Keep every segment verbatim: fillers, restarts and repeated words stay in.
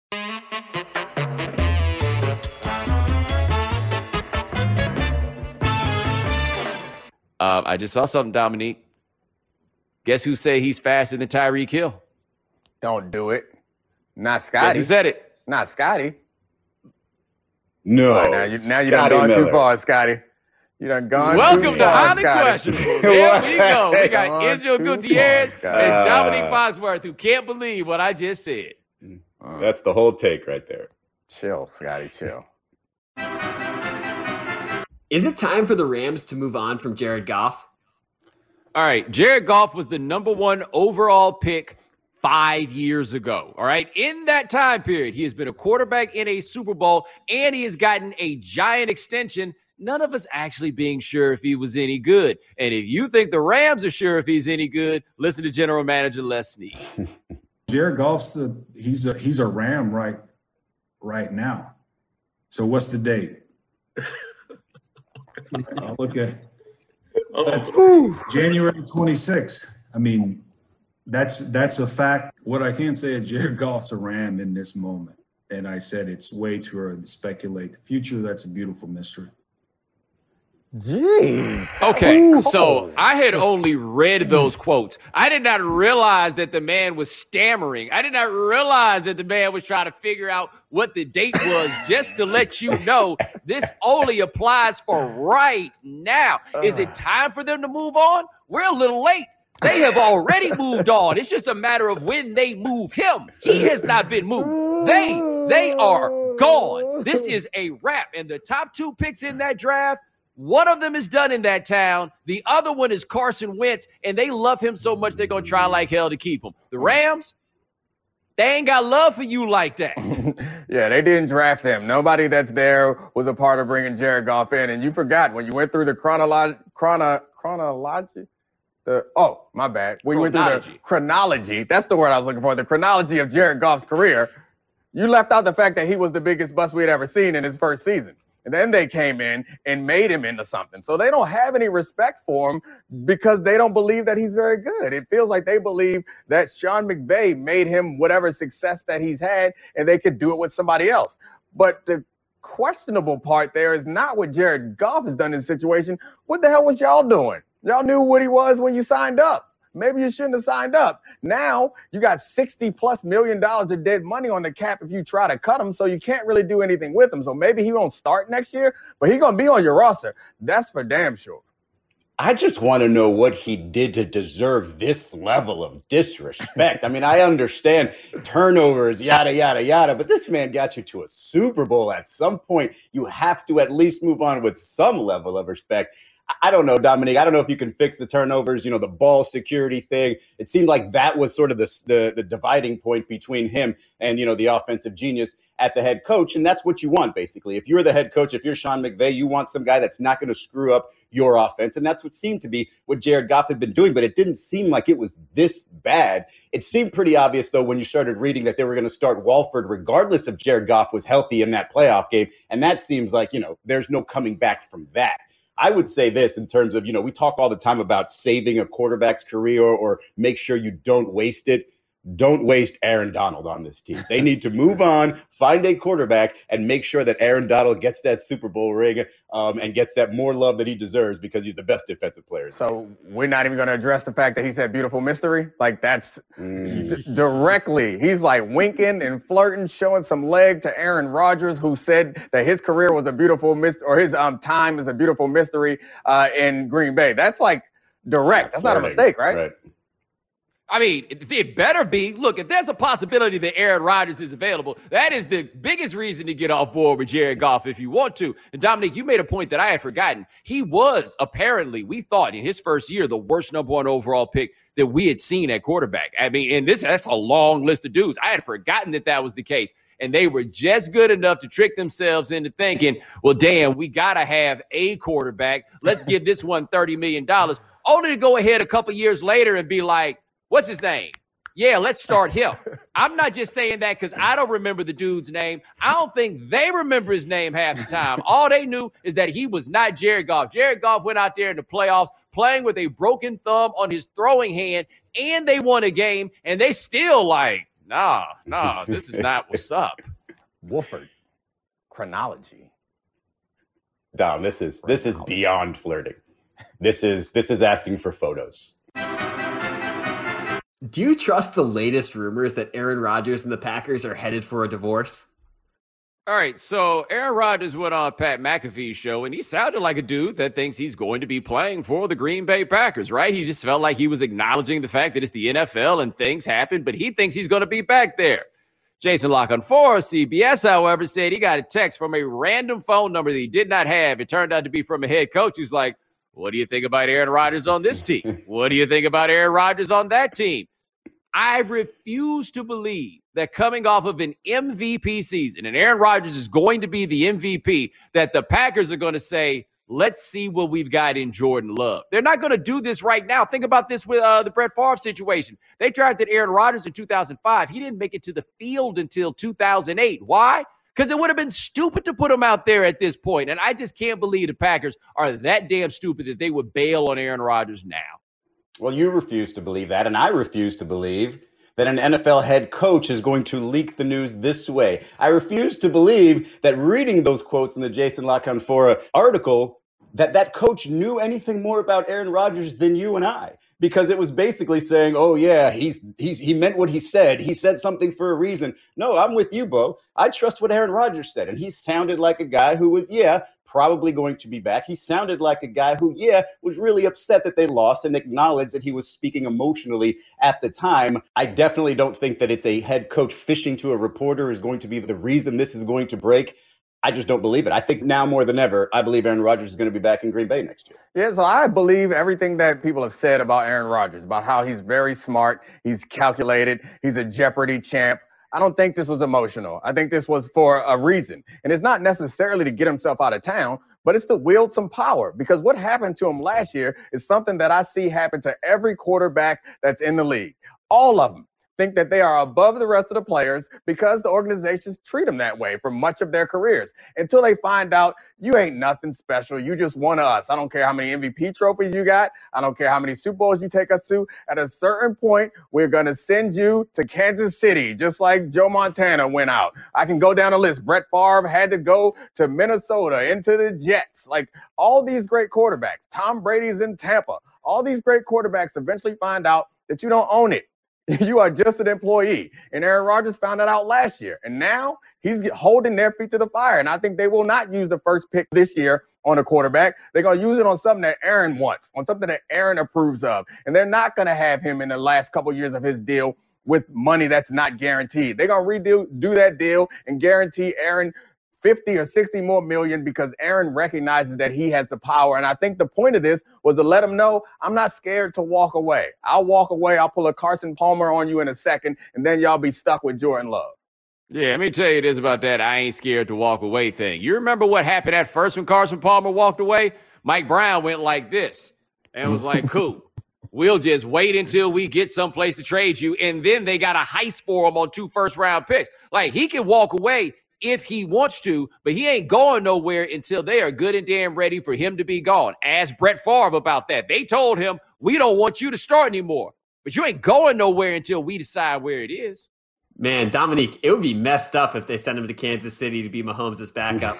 Uh, I just saw something, Dominique. Guess who say he's faster than Tyreek Hill? Don't do it. Not Scotty. Guess who said it? Not Scotty. No. Right, now you, now you done gone Miller. too far, Scotty. You done gone Welcome too to far, Highly Scotty. Questionable. There we go. We got Gone Israel too Gutierrez far, and Scotty. Dominique Foxworth, who can't believe what I just said. That's the whole take right there. Chill, Scotty, chill. Is it time for the Rams to move on from Jared Goff? All right, Jared Goff was the number one overall pick five years ago. All right, in that time period, he has been a quarterback in a Super Bowl, and he has gotten a giant extension. None of us actually being sure if he was any good. And if you think the Rams are sure if he's any good, listen to General Manager Les Snead. Jared Goff's a, he's a he's a Ram right right now. So what's the date? I'll look at that's January twenty-sixth. I mean, that's that's a fact. What I can say is Jared Goff's a Ram in this moment. And I said it's way too early to speculate. The future, that's a beautiful mystery. Jeez. Okay, so I had only read those quotes. I did not realize that the man was stammering. I did not realize that the man was trying to figure out what the date was. Just to let you know, this only applies for right now. Is it time for them to move on? We're a little late. They have already moved on. It's just a matter of when they move him. He has not been moved. They, they are gone. This is a wrap. And the top two picks in that draft, one of them is done in that town. The other one is Carson Wentz, and they love him so much they're going to try like hell to keep him. The Rams, they ain't got love for you like that. Yeah, they didn't draft him. Nobody that's there was a part of bringing Jared Goff in. And you forgot when you went through the chronolo- chrono- chronology. The, oh, my bad. We went through the chronology. That's the word I was looking for. The chronology of Jared Goff's career. You left out the fact that he was the biggest bust we had ever seen in his first season. And then they came in and made him into something. So they don't have any respect for him because they don't believe that he's very good. It feels like they believe that Sean McVay made him whatever success that he's had and they could do it with somebody else. But the questionable part there is not what Jared Goff has done in the situation. What the hell was y'all doing? Y'all knew what he was when you signed up. Maybe you shouldn't have signed up. Now you got sixty plus million dollars of dead money on the cap if you try to cut him, so you can't really do anything with him. So maybe he won't start next year, but he's going to be on your roster. That's for damn sure. I just want to know what he did to deserve this level of disrespect. I mean, I understand turnovers, yada, yada, yada, but this man got you to a Super Bowl. At some point, you have to at least move on with some level of respect. I don't know, Dominique. I don't know if you can fix the turnovers, you know, the ball security thing. It seemed like that was sort of the, the, the dividing point between him and, you know, the offensive genius at the head coach. And that's what you want, basically. If you're the head coach, if you're Sean McVay, you want some guy that's not going to screw up your offense. And that's what seemed to be what Jared Goff had been doing. But it didn't seem like it was this bad. It seemed pretty obvious, though, when you started reading that they were going to start Walford, regardless if Jared Goff was healthy in that playoff game. And that seems like, you know, there's no coming back from that. I would say this in terms of, you know, we talk all the time about saving a quarterback's career or, or make sure you don't waste it. Don't waste Aaron Donald on this team. They need to move on, find a quarterback, and make sure that Aaron Donald gets that Super Bowl ring um, and gets that more love that he deserves because he's the best defensive player. So we're not even going to address the fact that he said beautiful mystery? Like that's mm. d- directly. He's like winking and flirting, showing some leg to Aaron Rodgers, who said that his career was a beautiful mystery, or his um, time is a beautiful mystery uh, in Green Bay. That's like direct. That's not a mistake, right? Right. I mean, it better be. Look, if there's a possibility that Aaron Rodgers is available, that is the biggest reason to get off board with Jared Goff if you want to. And Dominic, you made a point that I had forgotten. He was apparently, we thought in his first year, the worst number one overall pick that we had seen at quarterback. I mean, and this that's a long list of dudes. I had forgotten that that was the case. And they were just good enough to trick themselves into thinking, well, damn, we got to have a quarterback. Let's give this one thirty million dollars, only to go ahead a couple years later and be like, what's his name? Yeah, let's start him. I'm not just saying that because I don't remember the dude's name. I don't think they remember his name half the time. All they knew is that he was not Jared Goff. Jared Goff went out there in the playoffs playing with a broken thumb on his throwing hand, and they won a game, and they still like, nah, nah, this is not what's up. Wolford. Chronology. Dom, this is this is beyond flirting. This is this is asking for photos. Do you trust the latest rumors that Aaron Rodgers and the Packers are headed for a divorce? All right, so Aaron Rodgers went on Pat McAfee's show, and he sounded like a dude that thinks he's going to be playing for the Green Bay Packers, right? He just felt like he was acknowledging the fact that it's the N F L and things happen, but he thinks he's going to be back there. Jason La Canfora, C B S, however, said he got a text from a random phone number that he did not have. It turned out to be from a head coach who's like, what do you think about Aaron Rodgers on this team? What do you think about Aaron Rodgers on that team? I refuse to believe that coming off of an M V P season, and Aaron Rodgers is going to be the M V P, that the Packers are going to say, let's see what we've got in Jordan Love. They're not going to do this right now. Think about this with uh, the Brett Favre situation. They drafted Aaron Rodgers in two thousand five. He didn't make it to the field until two thousand eight. Why? Because it would have been stupid to put him out there at this point. And I just can't believe the Packers are that damn stupid that they would bail on Aaron Rodgers now. Well, you refuse to believe that, and I refuse to believe that an N F L head coach is going to leak the news this way. I refuse to believe that reading those quotes in the Jason La Canfora article, that that coach knew anything more about Aaron Rodgers than you and I, because it was basically saying, oh, yeah, he's he's he meant what he said. He said something for a reason. No, I'm with you, Bo. I trust what Aaron Rodgers said. And he sounded like a guy who was, yeah, probably going to be back. He sounded like a guy who, yeah, was really upset that they lost and acknowledged that he was speaking emotionally at the time. I definitely don't think that it's a head coach fishing to a reporter is going to be the reason this is going to break. I just don't believe it. I think now more than ever, I believe Aaron Rodgers is going to be back in Green Bay next year. Yeah, so I believe everything that people have said about Aaron Rodgers, about how he's very smart, he's calculated, he's a Jeopardy champ. I don't think this was emotional. I think this was for a reason. And it's not necessarily to get himself out of town, but it's to wield some power. Because what happened to him last year is something that I see happen to every quarterback that's in the league. All of them think that they are above the rest of the players because the organizations treat them that way for much of their careers until they find out you ain't nothing special. You just one of us. I don't care how many M V P trophies you got. I don't care how many Super Bowls you take us to. At a certain point, we're going to send you to Kansas City, just like Joe Montana went out. I can go down a list. Brett Favre had to go to Minnesota, into the Jets. Like all these great quarterbacks. Tom Brady's in Tampa. All these great quarterbacks eventually find out that you don't own it. You are just an employee. And Aaron Rodgers found that out last year. And now he's holding their feet to the fire. And I think they will not use the first pick this year on a quarterback. They're going to use it on something that Aaron wants, on something that Aaron approves of. And they're not going to have him in the last couple of years of his deal with money that's not guaranteed. They're going to redo do that deal and guarantee Aaron fifty or sixty more million because Aaron recognizes that he has the power. And I think the point of this was to let him know, I'm not scared to walk away. I'll walk away. I'll pull a Carson Palmer on you in a second, and then y'all be stuck with Jordan Love. Yeah, let me tell you this about that I ain't scared to walk away thing. You remember what happened at first when Carson Palmer walked away? Mike Brown went like this and was like, cool. We'll just wait until we get someplace to trade you. And then they got a heist for him on two first-round picks. Like, he can walk away if he wants to, but he ain't going nowhere until they are good and damn ready for him to be gone. Ask Brett Favre about that. They told him, we don't want you to start anymore, but you ain't going nowhere until we decide where it is. Man, Dominique, it would be messed up if they sent him to Kansas City to be Mahomes' backup.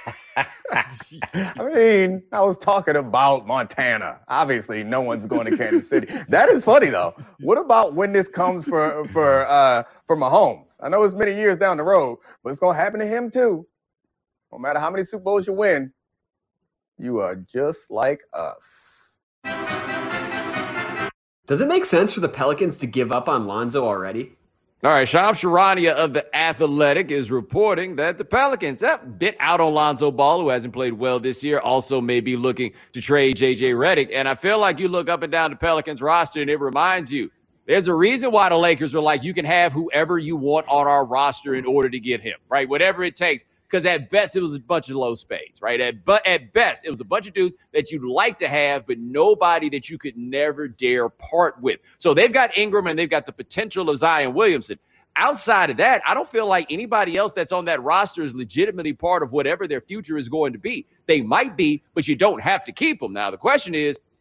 I mean, I was talking about Montana. Obviously, no one's going to Kansas City. That is funny, though. What about when this comes for for uh, for Mahomes? I know it's many years down the road, but it's going to happen to him, too. No matter how many Super Bowls you win, you are just like us. Does it make sense for the Pelicans to give up on Lonzo already? All right, Shams Charania of The Athletic is reporting that the Pelicans have a bit out on Lonzo Ball, who hasn't played well this year, also may be looking to trade J J Redick. And I feel like you look up and down the Pelicans roster, and it reminds you, there's a reason why the Lakers are like, you can have whoever you want on our roster in order to get him, right? Whatever it takes. Because at best, it was a bunch of low spades, right? At, but at best, it was a bunch of dudes that you'd like to have, but nobody that you could never dare part with. So they've got Ingram and they've got the potential of Zion Williamson. Outside of that, I don't feel like anybody else that's on that roster is legitimately part of whatever their future is going to be. They might be, but you don't have to keep them. Now, the question is,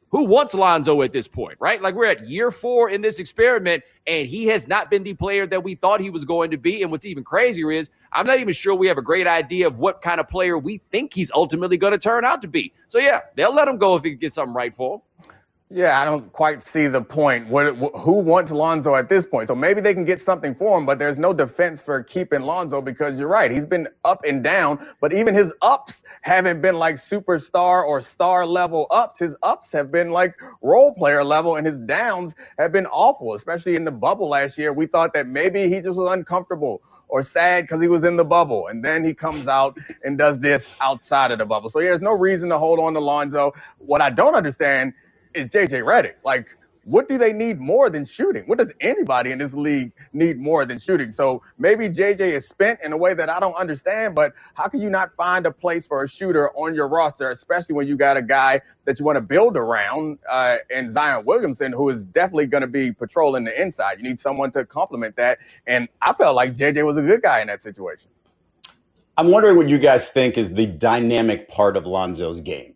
who wants Lonzo at this point, right? Like we're at year four in this experiment, and he has not been the player that we thought he was going to be. And what's even crazier is I'm not even sure we have a great idea of what kind of player we think he's ultimately going to turn out to be. So, yeah, they'll let him go if he can get something right for him. Yeah, I don't quite see the point. What, who wants Lonzo at this point? So maybe they can get something for him, but there's no defense for keeping Lonzo because you're right. He's been up and down, but even his ups haven't been like superstar or star level ups. His ups have been like role player level, and his downs have been awful, especially in the bubble last year. We thought that maybe he just was uncomfortable or sad because he was in the bubble, and then he comes out and does this outside of the bubble. So yeah, there's no reason to hold on to Lonzo. What I don't understand is J J Redick. Like, what do they need more than shooting? What does anybody in this league need more than shooting? So maybe J J is spent in a way that I don't understand, but how can you not find a place for a shooter on your roster, especially when you got a guy that you want to build around uh, in Zion Williamson, who is definitely going to be patrolling the inside? You need someone to complement that. And I felt like J J was a good guy in that situation. I'm wondering what you guys think is the dynamic part of Lonzo's game.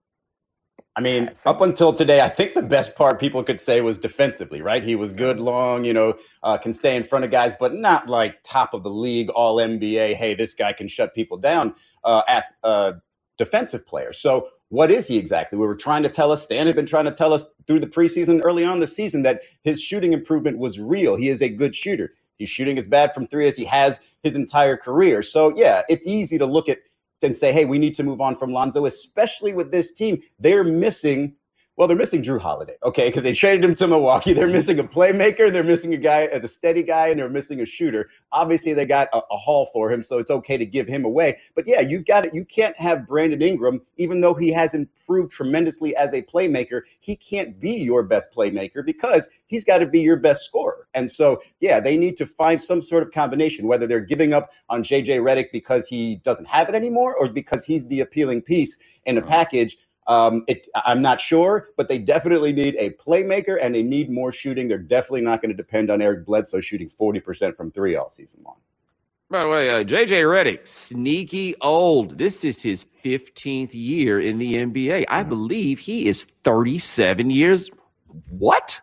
I mean, up until today, I think the best part people could say was defensively, right? He was good long, you know, uh, can stay in front of guys, but not like top of the league, all N B A. Hey, this guy can shut people down uh, at uh, defensive player. So what is he exactly? We were trying to tell us, Stan had been trying to tell us through the preseason, early on in the season, that his shooting improvement was real. He is a good shooter. He's shooting as bad from three as he has his entire career. So, yeah, it's easy to look at and say, hey, we need to move on from Lonzo, especially with this team. They're missing, well, they're missing Drew Holiday, okay, because they traded him to Milwaukee. They're missing a playmaker. They're missing a guy, a steady guy, and they're missing a shooter. Obviously, they got a, a haul for him, so it's okay to give him away. But, yeah, you've got it. You can't have Brandon Ingram, even though he has improved tremendously as a playmaker. He can't be your best playmaker because he's got to be your best scorer. And so, yeah, they need to find some sort of combination, whether they're giving up on J J Redick because he doesn't have it anymore or because he's the appealing piece in a package. Um, it, I'm not sure, but they definitely need a playmaker and they need more shooting. They're definitely not going to depend on Eric Bledsoe shooting forty percent from three all season long. By the way, uh, J J Redick, sneaky old. This is his fifteenth year in the N B A. I believe he is thirty-seven years. What?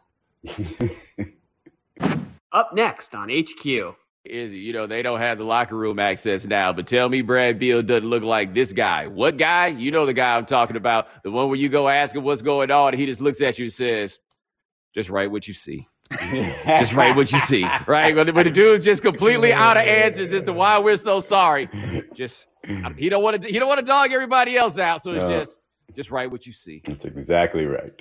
Up next on H Q. Is you know, they don't have the locker room access now, but tell me Brad Beal doesn't look like this guy. What guy? You know the guy I'm talking about. The one where you go ask him what's going on, and he just looks at you and says, just write what you see. Just write what you see, right? When, when the dude's just completely out of answers as to why we're so sorry. Just he don't want to he don't want to dog everybody else out, so it's no. just just write what you see. That's exactly right.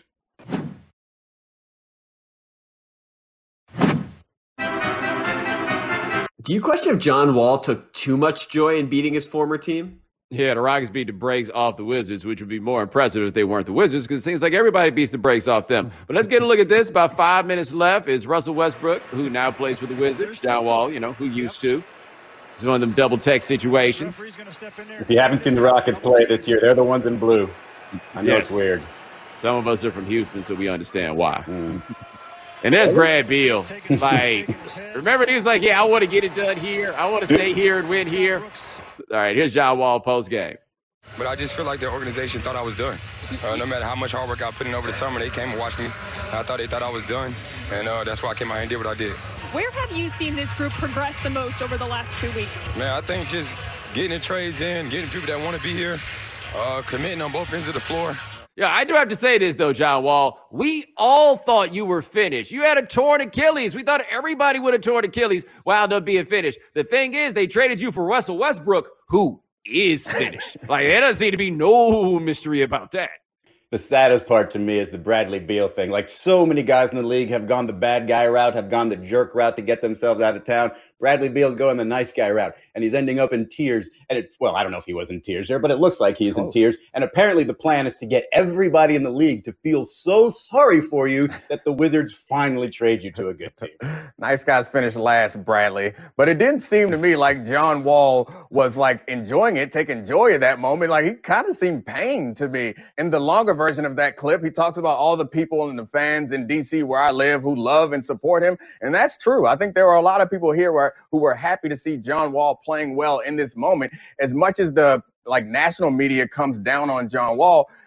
Do you question if John Wall took too much joy in beating his former team? Yeah, the Rockets beat the brakes off the Wizards, which would be more impressive if they weren't the Wizards, because it seems like everybody beats the brakes off them. But let's get a look at this. About five minutes left is Russell Westbrook, who now plays for the Wizards. John Wall, you know, who used to. It's one of them double tech situations. If you haven't seen the Rockets play this year, they're the ones in blue. I know yes. It's weird. Some of us are from Houston, so we understand why. Mm. And there's Brad Beal. Like, remember, he was like, yeah, I want to get it done here. I want to stay here and win here. All right, here's John Wall post-game. But I just feel like the organization thought I was done. Uh, no matter how much hard work I put in over the summer, they came and watched me. I thought they thought I was done, and uh, that's why I came out here and did what I did. Where have you seen this group progress the most over the last two weeks? Man, I think just getting the trades in, getting people that want to be here, uh, committing on both ends of the floor. Yeah, I do have to say this, though, John Wall. We all thought you were finished. You had a torn Achilles. We thought everybody would have torn Achilles wound up being finished. The thing is, they traded you for Russell Westbrook, who is finished. Like, there doesn't seem to be no mystery about that. The saddest part to me is the Bradley Beal thing. Like, so many guys in the league have gone the bad guy route, have gone the jerk route to get themselves out of town. Bradley Beal's going the nice guy route, and he's ending up in tears. And it, well, I don't know if he was in tears there, but it looks like he's oh. in tears. And apparently the plan is to get everybody in the league to feel so sorry for you that the Wizards finally trade you to a good team. Nice guys finished last, Bradley. But it didn't seem to me like John Wall was like enjoying it, taking joy of that moment. Like, he kind of seemed pained to me. In the longer version of that clip, he talks about all the people and the fans in D C where I live who love and support him. And that's true. I think there are a lot of people here where who were happy to see John Wall playing well in this moment. As much as the like national media comes down on John Wall,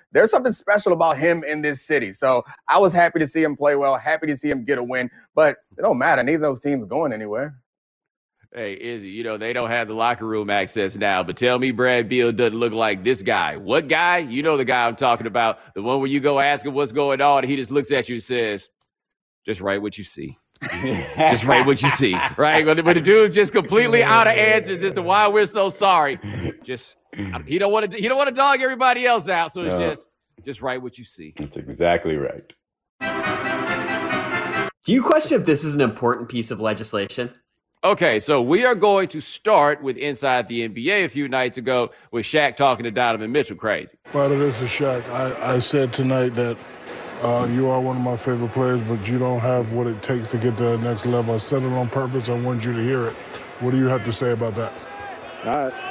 there's something special about him in this city. So I was happy to see him play well, happy to see him get a win, but it don't matter. Neither of those teams going anywhere. Hey, Izzy, you know, they don't have the locker room access now, but tell me Brad Beal doesn't look like this guy. What guy? You know the guy I'm talking about, the one where you go ask him what's going on, and he just looks at you and says, just write what you see. Just write what you see, right? When, when the dude's just completely out of answers as to why we're so sorry. Just, he don't want to, he don't want to dog everybody else out, so it's no. just, just write what you see. That's exactly right. Do you question if this is an important piece of legislation? Okay, so we are going to start with Inside the N B A a few nights ago with Shaq talking to Donovan Mitchell crazy. Father, this is Shaq. I, I said tonight that uh, you are one of my favorite players, but you don't have what it takes to get to the next level. I said it on purpose. I want you to hear it. What do you have to say about that? All right.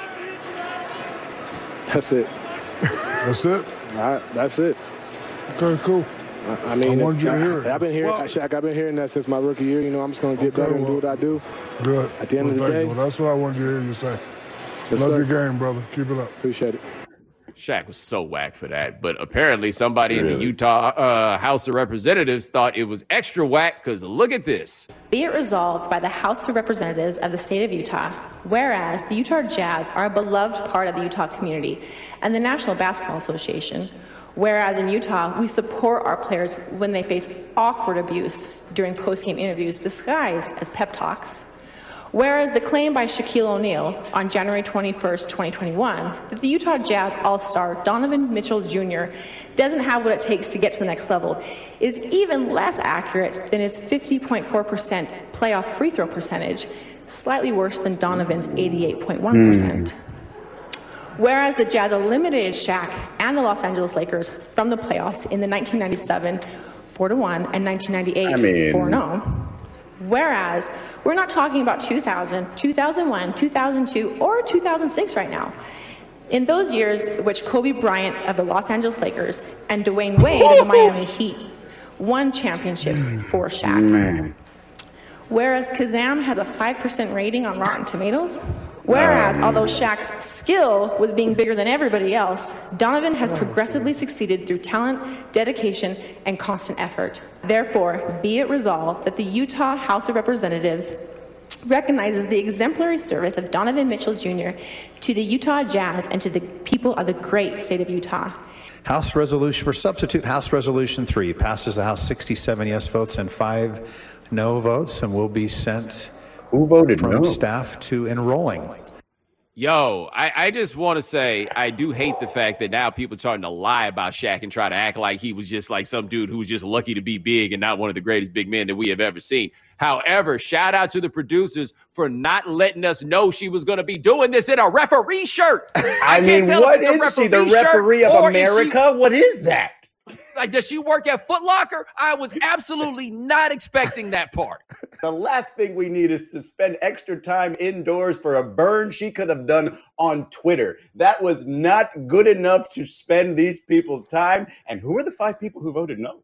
That's it. That's it? All right, that's it. Okay, cool. I mean, I want you to hear it. I've been hearing, well, Shaq, I've been hearing that since my rookie year. You know, I'm just going to get okay, better and well, do what I do. Good. At the end well, of the day. Well, that's what I want you to hear you say. Yes, Love sir. your game, brother. Keep it up. Appreciate it. Shaq was so whack for that, but apparently somebody really? in the Utah uh, House of Representatives thought it was extra whack because look at this. Be it resolved by the House of Representatives of the state of Utah, whereas the Utah Jazz are a beloved part of the Utah community and the National Basketball Association, whereas in Utah, we support our players when they face awkward abuse during post-game interviews disguised as pep talks. Whereas the claim by Shaquille O'Neal on January twenty-first, twenty twenty-one, that the Utah Jazz All-Star Donovan Mitchell Junior doesn't have what it takes to get to the next level is even less accurate than his fifty point four percent playoff free throw percentage, slightly worse than Donovan's eighty-eight point one percent. Mm. Whereas the Jazz eliminated Shaq and the Los Angeles Lakers from the playoffs in the nineteen ninety-seven four to one and nineteen ninety-eight four oh. Whereas we're not talking about two thousand, two thousand one, two thousand two, or two thousand six right now. In those years, which Kobe Bryant of the Los Angeles Lakers and Dwayne Wade of the Miami Heat won championships for Shaq. Man. Whereas Kazam has a five percent rating on Rotten Tomatoes. Whereas, um, although Shaq's skill was being bigger than everybody else, Donovan has progressively succeeded through talent, dedication, and constant effort. Therefore, be it resolved that the Utah House of Representatives recognizes the exemplary service of Donovan Mitchell Junior to the Utah Jazz and to the people of the great state of Utah. House Resolution, for substitute House Resolution three, passes the House sixty-seven yes votes and five no votes, and will be sent Who voted from no? staff to enrolling. Yo, I, I just want to say I do hate the fact that now people are starting to lie about Shaq and try to act like he was just like some dude who was just lucky to be big and not one of the greatest big men that we have ever seen. However, shout out to the producers for not letting us know she was going to be doing this in a referee shirt. I, I can't mean, tell what if it's is a she, the referee referee shirt, of or America? She, what is that? Like, does she work at Foot Locker? I was absolutely not expecting that part. The last thing we need is to spend extra time indoors for a burn she could have done on Twitter. That was not good enough to spend these people's time. And who are the five people who voted no?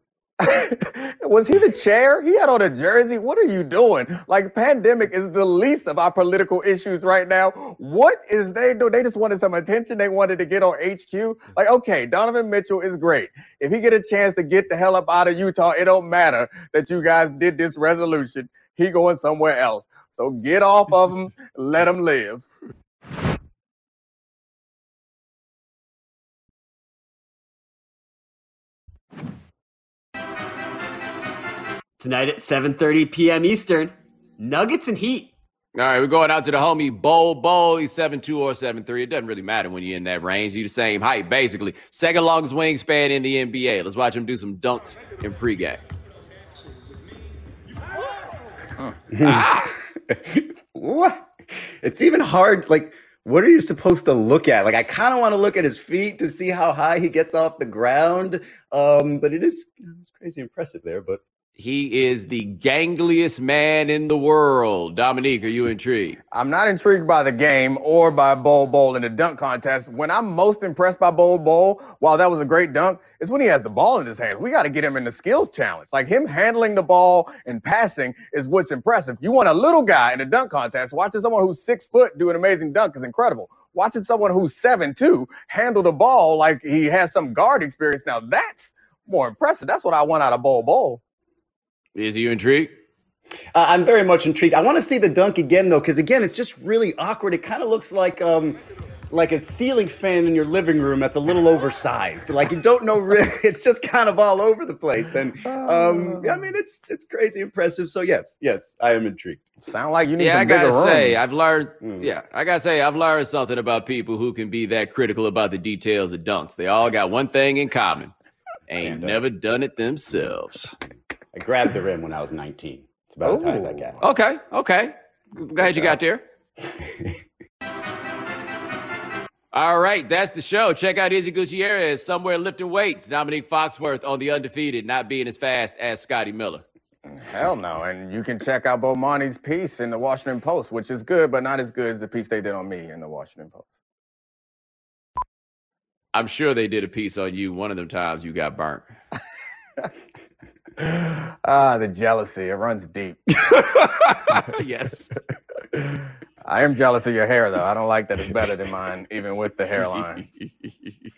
Was he the chair? He had on a jersey. What are you doing? Like, pandemic is the least of our political issues right now. What is they do? They just wanted some attention. They wanted to get on H Q. Like, okay, Donovan Mitchell is great. If he get a chance to get the hell up out of Utah, it don't matter that you guys did this resolution. He going somewhere else. So get off of him. Let him live. Tonight at seven thirty p.m. Eastern, Nuggets and Heat. All right, we're going out to the homie Bol Bol. He's seven two or seven three. It doesn't really matter when you're in that range. You're the same height, basically. Second longest wingspan in the N B A. Let's watch him do some dunks in pregame. Huh. ah! What? It's even hard. Like, what are you supposed to look at? Like, I kind of want to look at his feet to see how high he gets off the ground. Um, but it is you know, it's crazy impressive there. But he is the gangliest man in the world. Dominique, are you intrigued? I'm not intrigued by the game or by Bol Bol in the dunk contest. When I'm most impressed by Bol Bol, while that was a great dunk, is when he has the ball in his hands. We got to get him in the skills challenge. Like, him handling the ball and passing is what's impressive. You want a little guy in a dunk contest, watching someone who's six foot do an amazing dunk is incredible. watching someone who's seven two handle the ball like he has some guard experience. Now that's more impressive. That's what I want out of Bol Bol. Is you intrigued? Uh, I'm very much intrigued. I want to see the dunk again, though, because, again, it's just really awkward. It kind of looks like um, like a ceiling fan in your living room that's a little oversized. Like, you don't know really. It's just kind of all over the place. And, um, I mean, it's it's crazy impressive. So, yes, yes, I am intrigued. Sound like you need yeah, some I gotta bigger say, rooms. I've learned. Mm. Yeah, I gotta say, I've learned something about people who can be that critical about the details of dunks. They all got one thing in common: ain't never done it themselves. I grabbed the rim when I was nineteen. It's about as high as I got. Okay, okay. Glad you got there. All right, that's the show. Check out Izzy Gutierrez somewhere lifting weights. Dominique Foxworth on the undefeated, not being as fast as Scotty Miller. Hell no. And you can check out Bomani's piece in the Washington Post, which is good, but not as good as the piece they did on me in the Washington Post. I'm sure they did a piece on you one of them times you got burnt. Ah, the jealousy. It runs deep. Yes. I am jealous of your hair, though. I don't like that it's better than mine, even with the hairline.